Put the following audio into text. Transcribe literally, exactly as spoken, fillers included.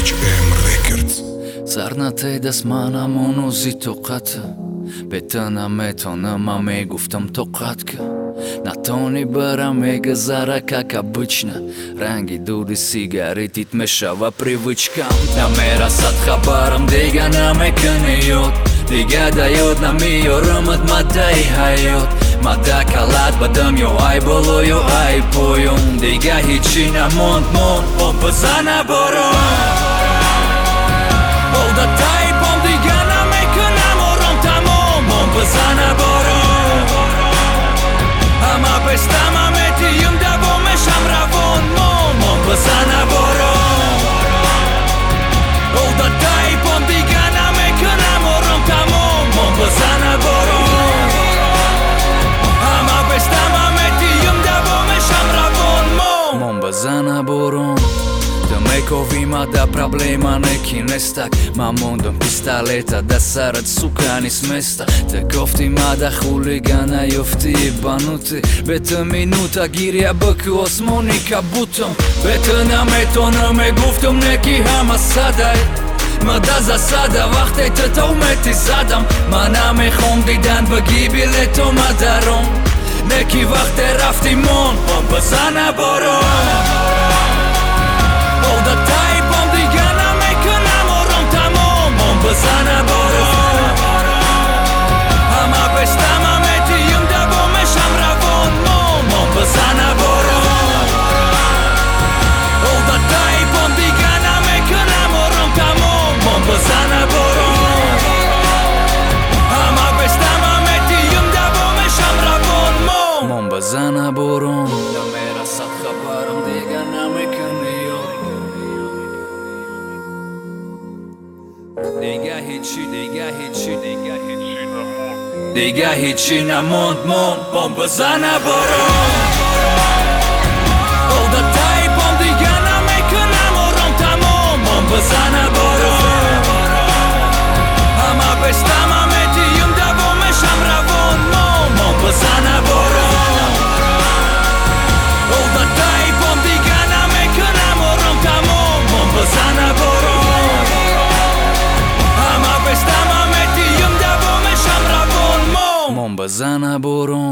H M Records. زرنته دست منم اونو زی تو قطع بتنم метонам, а ме гуфтам то кратка. Натони барам мега зара как обычно. Ранги дури сигаретит мешава привычкам. На мера сад хабарам дига намеканиёт. Дига даёт намиёрам от мадай ҳаёт. Мада калад бадам ё ай боло ё ай поён. Дига ҳичи намонд монд об бизана борон. Олда тайпом дига намекунам ором тамом об бизана борон. Ҳама пестама метиюм давомешам равон мом об бизана борон. Олда тайпом дига намекунам ором тамом об бизана борон. Ҳама пестама метиюм давомешам равон мом об бизана борон. Мековима да проблема неки нестак. Ма мондам пистолета да сарат сукани с места. Таков ма да хулигана ёфти ебанути. Бета минута гиря бăки осмони кабутам. Бета наметона ме гуфтам неки ҳама садай. Ма да засада вақте татовмети задам. Ма намехом дидан баги билето ма даром. Неки вақте рафти мон об бизана борон. Олда тайпом дига намекунам ором тамом об бизана борон. Ҳама пестама метиюм давомешам равон мом об бизана борон. Олда тайпом дига намекунам ором тамом об бизана борон. Ҳама пестама метиюм давомешам равон мом об бизана борон. Намерасад хабарам дига намекуниёт. Дига ҳичи, дига ҳичи, дига ҳичи намонд. Дига ҳичи намонд мон об бизана борон. Олда тайпом дига намекунам ором тамом об бизана борон. Ҳама пестама метиюм давомешам равон мом об бизана борон. Олда тайпом дига намекунам ором тамом об бизана борон. Ҳама пестама метиюм давомешам равон мом об бизана борон.